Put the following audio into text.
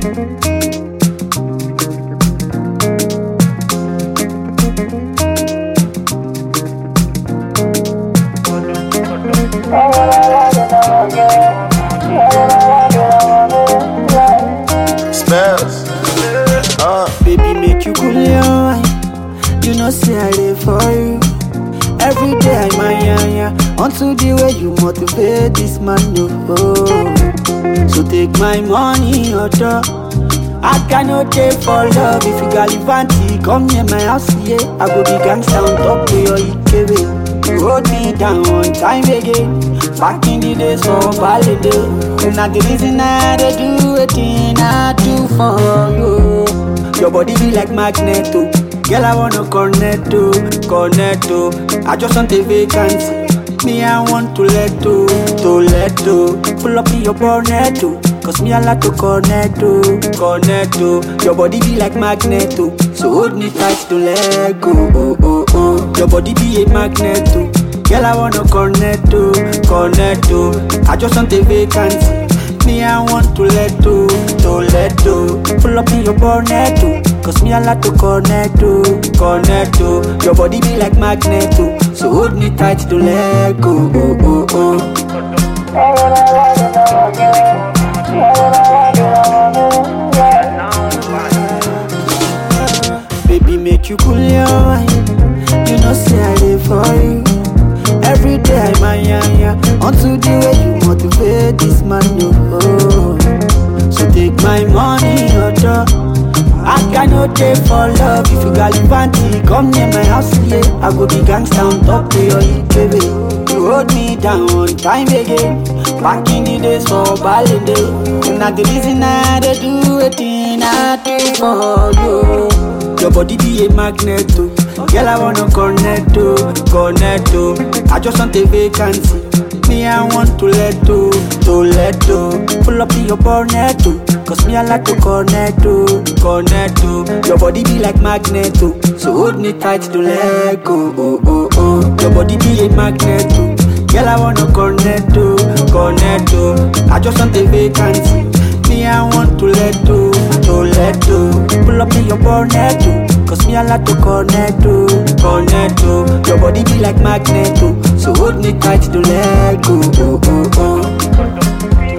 Spells. Baby, make you cool your mind. You know, say I live for you. Every day I'm onto the way you motivate this man. Oh. So take my money, auto. I cannot take for love. If you galivanti, come near my house, yeah. I go be gangsta on top to your IKB. You hold me down one time again. Back in the days for holiday. And not the reason I do a thing I do for you. Your body be like magneto. Girl, I wanna cornetto. I just want a vacancy. Me, I want to let go. Pull up in your bonetto. Cause me, I like to cornetto. Your body be like magneto. So hold me tight to let go. Your body be a magneto. Girl, I wanna cornetto. I just want a vacancy. Me, I want to let go. Pull up in your bonetto. Cause me, I like to cornetto. Your body be like magneto. So hold me tight to let go. Baby, make you cool your mind. You know, say I live for you. Every day I'm onto the way you motivate this man. Oh. So take my money, auto. I cannot take for love. If you galivanti, come near my house, yeah. I go be gangsta on top to your IKB. You hold me down one time again. Back in the days for holiday. And not the reason I do a thing I do for you. Your body be a magneto. Girl, I wanna cornetto. I just want a vacancy. Me, I want to let go. Pull up in your bonetto. Cause me, I like to cornetto. Your body be like magneto. So hold me tight to let go. Your body be a magneto. Girl, I wanna cornetto. I just want a vacancy. Me, I want to let go. Pull up in your bonetto. Cause me, I like to cornetto. Your body be like magneto. So hold me tight to let go.